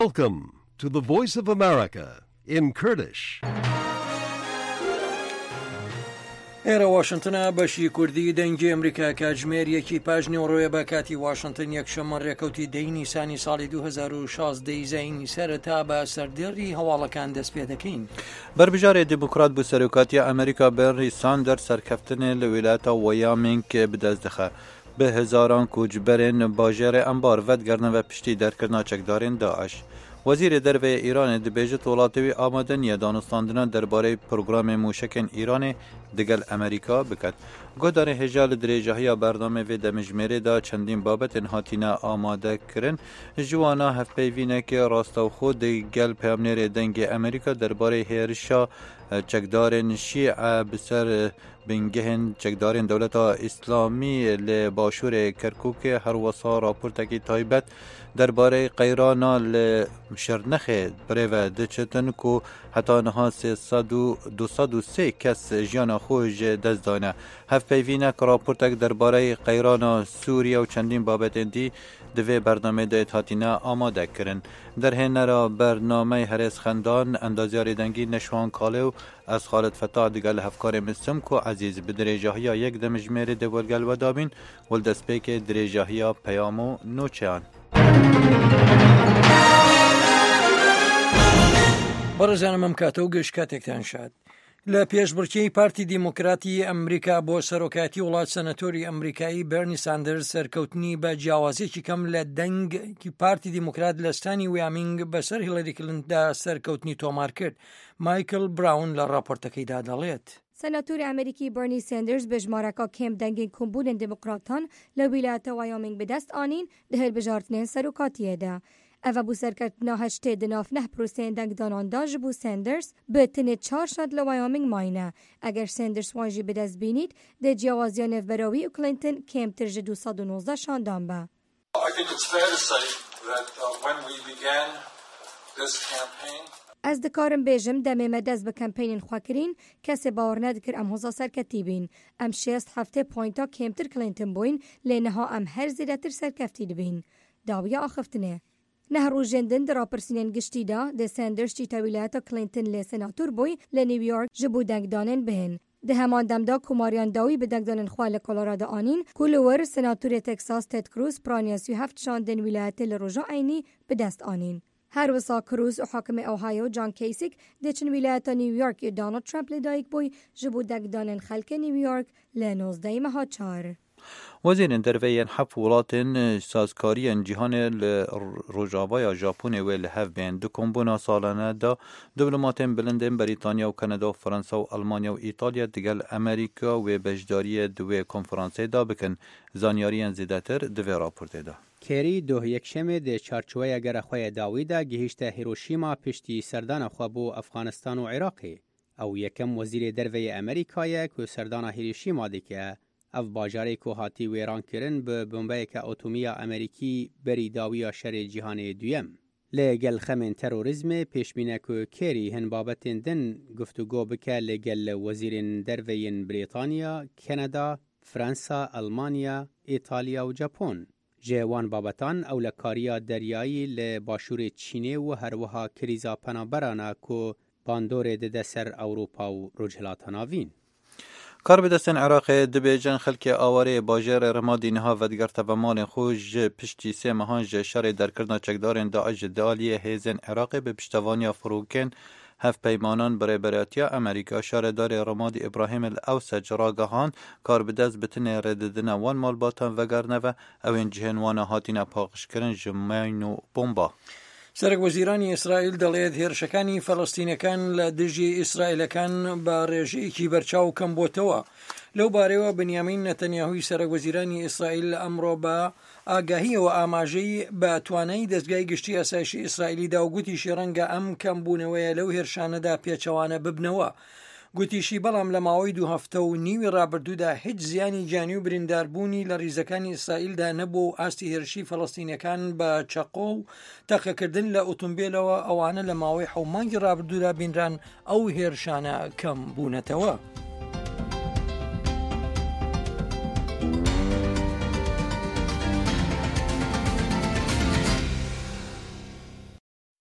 Welcome to the Voice of America in Kurdish. ئێرە واشنتنە بەشی کوردی دەنگی ئەمریکا کاتژمێریەکی پاش نێوڕۆیە بە کاتی واشنتن یەکشەممە ڕێکەوتی دەی نیسانی ساڵی 2016 دەیزینی سەرەتا بە سەردێڕی هەواڵەکان دەست پێ دەکەین. بربژارێ دیموکرات بوو سەرۆکاتی ئەمریکا بەرنی ساندەرس سەرکەفتنێ لە ویلایەتە وەیامینگ بەدەست دەخە. به هزاران کوچبەرên باژێرê ئەمبار vedigerîne piştî derkirina çekdarên Daeş. Wezîrê Derveyê Îranê dibêje welatê wî amade niye danûstandina derbarê programê mûşekên Îranê digel Amerîka biket. Guhdarên hêja li dirêjahiya bernamê vê demijmêrê da çendîn babetên hatîne amadekirin, ji wan a hevpeyvînekê rastexwe digel peyamnêrê dengê Amerîka derbarê hêrişa çekdarên Şîe bi ser bingehên çekdarên Dewleta İslamî li başûrê Kerkûkê her wisa raportekî taybet derbarê qeyrana li Şirnexê birêve diçitin ku heta niha 203 kes jiyana xwe ji dest dane. Hevpeyvînek raportek derbarê qeyrana Sûriye û çendîn babetên dî divê bernamê de hatîne amade kirin. Derhênera bernameyê herêz xendan endazyarê dengî Neşwan Kalê û ez Xalit Fetah digel hevkarê Mislim ku Ezîz bi dirêjahiya yek demijmêrê de welgel vedabîn wel destpêkê dirêjahiya peyam û nûçeyan. بەڕێزانم ئەم کاتە و گەشت کاتێکتان شاد. لە پێشبڕکێی پارتی دیموکراتی ئەمریکا بۆ سەرۆکاتی وڵات سەنەتۆری ئەمریکایی بەرنی ساندەرس سەرکەوتنی بە جیاوازیەکی کەم لە دەنگی پارتی دیموکرات لە ستانی ویامینگ بەسەر هیلاری کلینتندا سەرکەوتنی تۆمار کرد. مایکل براون لە راپۆرتەکەیدا دەڵێت. سەناتۆری ئەمریکی بەرنی ساندەرس بە ژمارەکە کێم دەنگین کۆمبوونên دیموکراتان لە ویلایەتە وایۆمینگ بەدەست ئانین لە هەلبژاردنên سەرۆکاتیەدا. ئەڤە بوو سەرکەوتنا هەشتێ di nav neh proseyên dengdananda ji bo Sanders bi tinê 4 şat li Wyoming mayne. Eger Sanders wan jî bi dest bînît, dê ciyawaziya navberawî û Clinton kêmtir ji 219 şandan be. Ez dikarim bêjim demê me dest bi kampênên xwe kirîn, kesê bawer nedikir em hoza serketî bîn. Em 6 heftê poynta kêmtir Clinton bûyn, lê niha em her zêdetir serkeftî dibîn. Dawiya axiftinê. Nehrûjên din di rapirsînên giştî da de Sanders çîta wîlayeta Clinton lê senatûr bûy li New York ji bo dengdanên bihên. Di heman demda ku Marian Dawî bi dengdanên xwe li Colorado anîn, ku li wir senatûrê Texas Ted Cruz piraniya 37 şandên wîlayetê li roja eynî bi dest anîn. Her wisa Cruz û hakimê Ohio John Kasich dê çin wîlayeta New York û Donald Trump lê dayîk bûy ji bo dengdanên xelkê New York li 19 meha çar. Wezîrên derveyên heft welatên sazkariyên cîhanê li Rojavaya Japonê wê li hev bên di kombûna salane da diplomatên bilindên Brîtanya û Kanada û Fransa û Almanya û İtalya digel Amerîka wê beşdariyê di wê konferansê da bikin. Zanyariyên zêdetir di vê raportê da. Kerry doh yekşemê di çarçoveya gera xwe ya dawî da gihîşte Hiroşîma piştî serdana xwe bo Efxanistan û Iraqê. Ew yekem wezîrê derveyê Amerîkayê ku serdana Hiroşîma dike. Ev bajarê ku hatî wêran kirin bi bombeyeka atomiya Amerîkî berî dawiya şerê cîhanê duyem. Lê gel xemên terorîzmê pêşbîne ku Kerry hin babetên din guftûgo bike lê gel wezîrên derveyên Brîtanya, Kanada, Fransa, Almanya, İtalya û Japon. Ji wan babetan ewlekariya deryayî li başûrê Çînê û her wiha krîza penaberana ku bandorê dide ser Ewropa û rojhilata navîn. Karbidestên Iraqê dibêjin xelkê awarê bajêrê Rimadî niha vedigerta ve malên xwe ji piştî sê mehan ji şerê derkirina çekdarên Daeş ji aliyê hêzên Iraqê bi piştevaniya firokên hevpeymanan birêberatiya Amerîka. Şaredarê Rimadî İbrahim el-Ewsec ragihand karbidest bi tinê rêdidina wan malbatan vegerine ve ew ên cihên wan hatîne paqijkirin ji mayn û bomba. سەرۆکوەزیرانی ئیسرائیل دەڵێت هێرشەکانی فەڵەستینەکان لە دژی ئیسرائیلەکان بە ڕێژەیەکی بەرچاو کەم بۆتەوە. لەو بارەوە بنیامین نەتەنیاهوی سەرۆکوەزیرانی ئیسرائیل ئەمڕۆ بە ئاگاهیەوە ئاماژەی بە توانای دەستگای گشتی ئاسایشی ئیسرائیلیدا و گوتیشی ڕەنگە ئەم کەمبوونەوەیە لەو هێرشانەدا پێچەوانە ببنەوە. گوتیشی بەڵام لە ماوەی 2 هەفتە و نیوی ڕابردوودا هیچ زیانی جانی و برینداربوونی لە ڕیزەکانی ئیسرائیلدا نەبوو و ئاستی هێرشی فەڵەستینەکان بە چەقۆ و تەقەکردن لە ئۆتۆمبیلەوە ئەوانە لە ماوەی 7 مانگی ڕابردوودا بینران ئەو هێرشانە کەم بوونەتەوە.